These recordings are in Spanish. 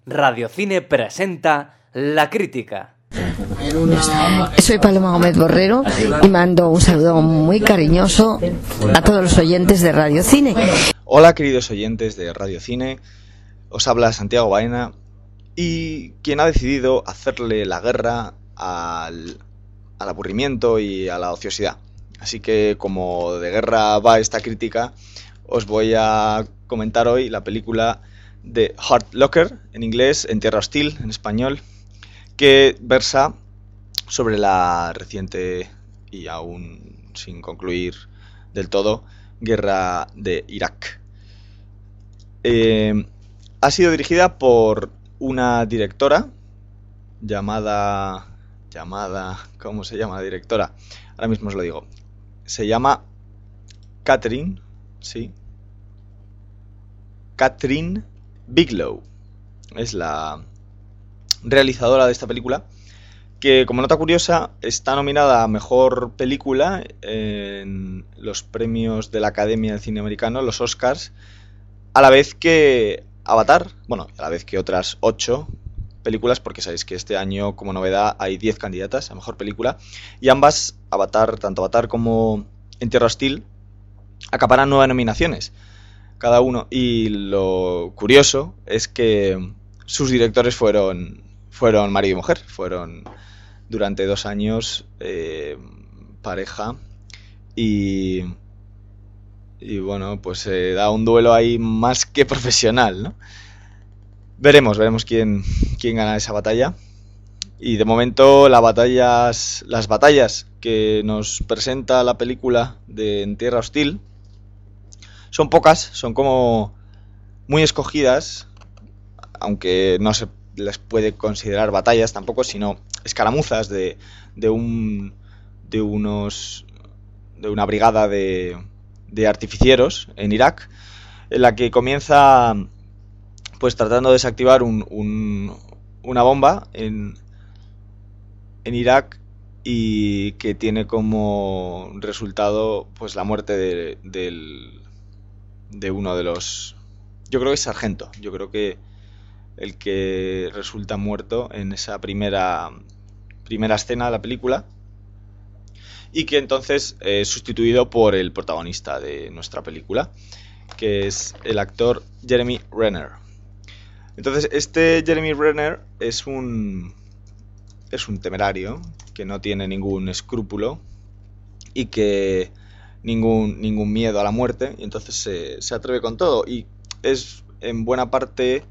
Radiocine presenta La Crítica. Soy Paloma Gómez Borrero y mando un saludo muy cariñoso a todos los oyentes de Radio Cine. Hola queridos oyentes de Radio Cine, os habla Santiago Baena y quien ha decidido hacerle la guerra al aburrimiento y a la ociosidad. Así que como de guerra va esta crítica, os voy a comentar hoy la película de Hurt Locker, en inglés, En Tierra Hostil, en español, que versa sobre la reciente y aún sin concluir del todo guerra de Irak. Ha sido dirigida por una directora llamada... ¿Cómo se llama la directora? Ahora mismo os lo digo. Se llama Catherine Bigelow. Es la realizadora de esta película, que como nota curiosa está nominada a Mejor Película en los premios de la Academia de Cine Americano, los Oscars, a la vez que Avatar, bueno, a la vez que otras 8 películas, porque sabéis que este año como novedad hay 10 candidatas a Mejor Película, y ambas, tanto Avatar como En Tierra Hostil, acaparan 9 nominaciones cada uno, y lo curioso es que sus directores fueron marido y mujer, fueron durante 2 años pareja, y bueno, pues se da un duelo ahí más que profesional, ¿no? Veremos quién gana esa batalla. Y de momento las batallas que nos presenta la película de En Tierra Hostil son pocas, son como muy escogidas, aunque no se les puede considerar batallas tampoco, sino escaramuzas de una brigada de artificieros en Irak, en la que comienza pues tratando de desactivar una bomba en Irak, y que tiene como resultado pues la muerte de uno de los, yo creo que es sargento, yo creo que el que resulta muerto en esa primera escena de la película, y que entonces es sustituido por el protagonista de nuestra película, que es el actor Jeremy Renner. Entonces este Jeremy Renner es un temerario que no tiene ningún escrúpulo y que ningún miedo a la muerte, y entonces se atreve con todo, y es en buena parte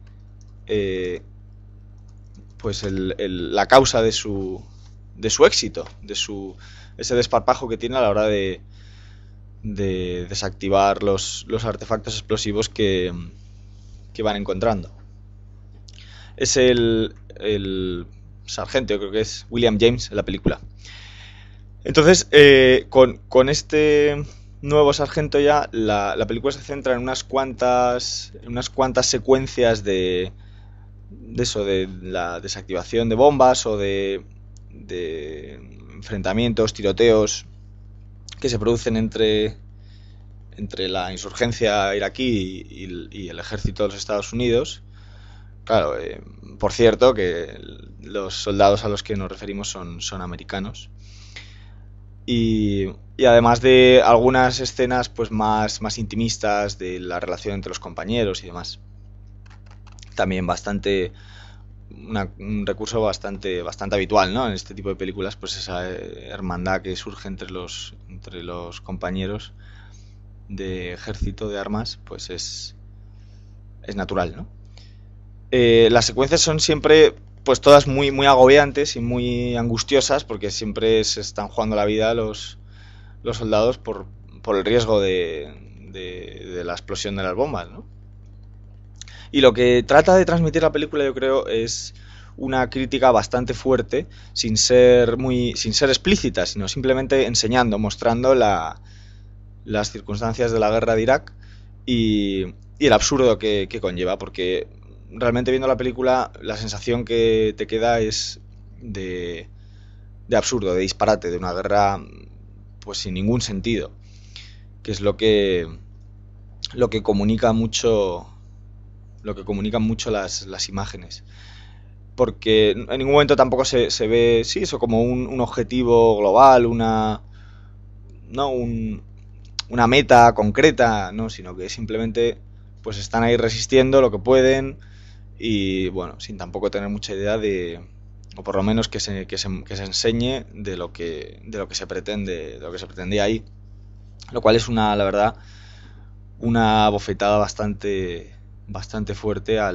pues la causa de su éxito, ese desparpajo que tiene a la hora de desactivar los artefactos explosivos que van encontrando. Es el sargento, yo creo que es William James en la película. Entonces, con este nuevo sargento ya, la película se centra en unas cuantas secuencias de la desactivación de bombas o de enfrentamientos, tiroteos que se producen entre la insurgencia iraquí y el ejército de los Estados Unidos. Claro, por cierto, que los soldados a los que nos referimos son americanos. Y además de algunas escenas pues más intimistas de la relación entre los compañeros y demás. También un recurso bastante habitual, ¿no? En este tipo de películas, pues esa hermandad que surge entre los compañeros de ejército, de armas, pues es natural, ¿no? Las secuencias son siempre pues todas muy agobiantes y muy angustiosas, porque siempre se están jugando la vida los soldados por el riesgo de la explosión de las bombas, ¿no? Y lo que trata de transmitir la película, yo creo, es una crítica bastante fuerte, sin ser explícita, sino simplemente mostrando las circunstancias de la guerra de Irak y el absurdo que conlleva, porque realmente viendo la película la sensación que te queda es de absurdo, de disparate, de una guerra pues sin ningún sentido, que es lo que comunica mucho comunican mucho las imágenes. Porque en ningún momento tampoco se ve, sí, eso como un objetivo global, una meta concreta, ¿no? Sino que simplemente pues están ahí resistiendo lo que pueden y bueno, sin tampoco tener mucha idea o por lo menos que se enseñe de lo que se pretendía ahí, lo cual es la verdad, una bofetada bastante fuerte a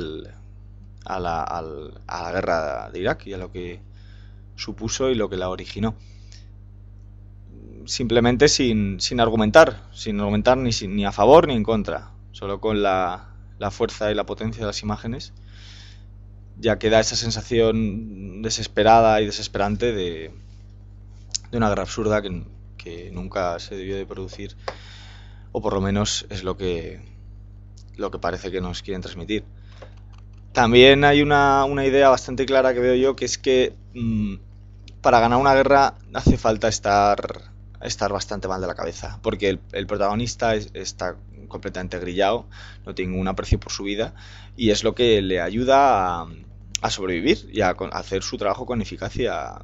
la guerra de Irak y a lo que supuso y lo que la originó. Simplemente sin argumentar ni a favor ni en contra, solo con la fuerza y la potencia de las imágenes, ya que da esa sensación desesperada y desesperante de una guerra absurda que nunca se debió de producir, o por lo menos es lo que parece que nos quieren transmitir. También hay una idea bastante clara que veo yo, que es que para ganar una guerra hace falta estar bastante mal de la cabeza, porque el protagonista está completamente grillado, no tiene ningún aprecio por su vida, y es lo que le ayuda a sobrevivir y a hacer su trabajo con eficacia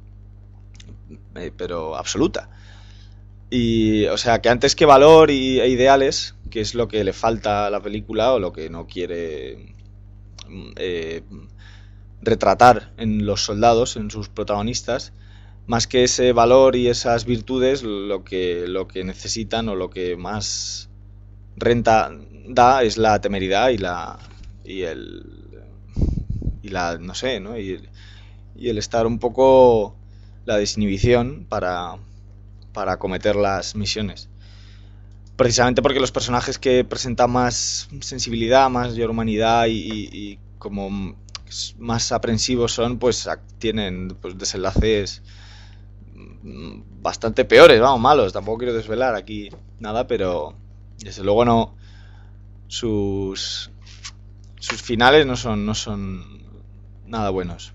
pero absoluta. Y o sea que antes que valor e ideales, que es lo que le falta a la película o lo que no quiere retratar en los soldados, en sus protagonistas, más que ese valor y esas virtudes, lo que necesitan o lo que más renta da es la temeridad y no sé, ¿no? Y el estar un poco, la desinhibición para acometer las misiones. Precisamente porque los personajes que presentan más sensibilidad, mayor humanidad y como más aprensivos son, pues tienen pues desenlaces bastante peores, malos. Tampoco quiero desvelar aquí nada, pero desde luego no, sus finales no son nada buenos.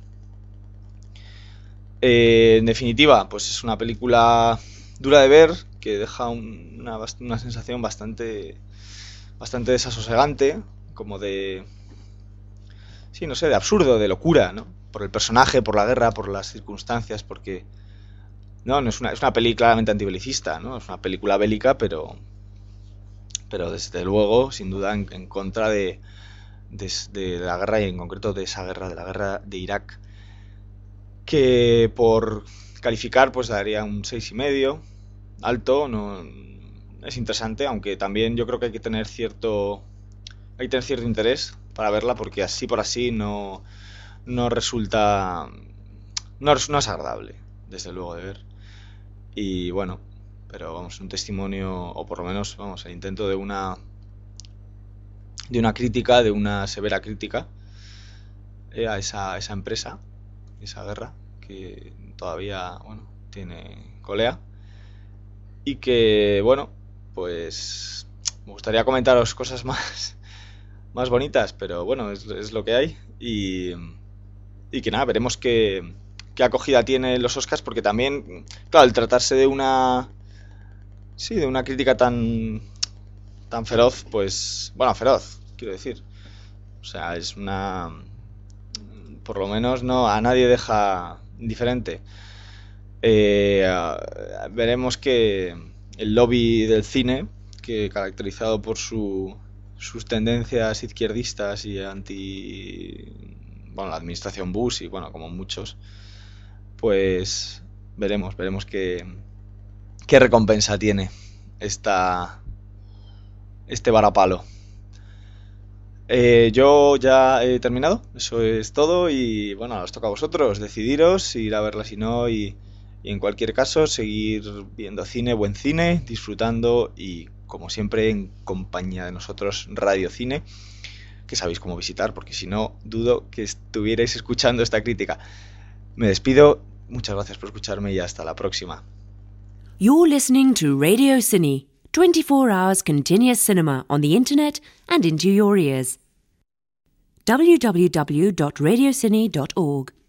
En definitiva, pues es una película dura de ver, que deja una sensación bastante desasosegante, como de, sí, no sé, de absurdo, de locura, ¿no? Por el personaje, por la guerra, por las circunstancias, porque no es una peli claramente antibelicista, ¿no? Es una película bélica, pero desde luego, sin duda, en contra de la guerra, y en concreto de esa guerra, de la guerra de Irak, que por calificar pues daría un 6,5, alto, no es interesante, aunque también yo creo que hay que tener cierto interés para verla, porque así por así no resulta, no es agradable, desde luego, de ver. Y bueno, pero vamos, un testimonio, o por lo menos, vamos, el intento de una crítica, de una severa crítica a esa empresa, esa guerra, que todavía, bueno, tiene colea, y que, bueno, pues me gustaría comentaros cosas más bonitas, pero bueno, es lo que hay, y que nada, veremos qué acogida tiene los Oscars, porque también, claro, al tratarse de una crítica tan feroz, pues, bueno, feroz, quiero decir, o sea, es por lo menos no a nadie deja indiferente. Veremos que el lobby del cine, que caracterizado por sus tendencias izquierdistas y la administración Bush y bueno, como muchos, pues veremos qué recompensa tiene este varapalo. Yo ya he terminado, eso es todo, y bueno, os toca a vosotros decidiros, ir a verla si no, y en cualquier caso seguir viendo cine, buen cine, disfrutando y como siempre en compañía de nosotros, Radio Cine, que sabéis cómo visitar, porque si no, dudo que estuvierais escuchando esta crítica. Me despido, muchas gracias por escucharme y hasta la próxima. You're listening to Radio Cine, 24 hours continuous cinema on the internet and into your ears. www.radiocine.org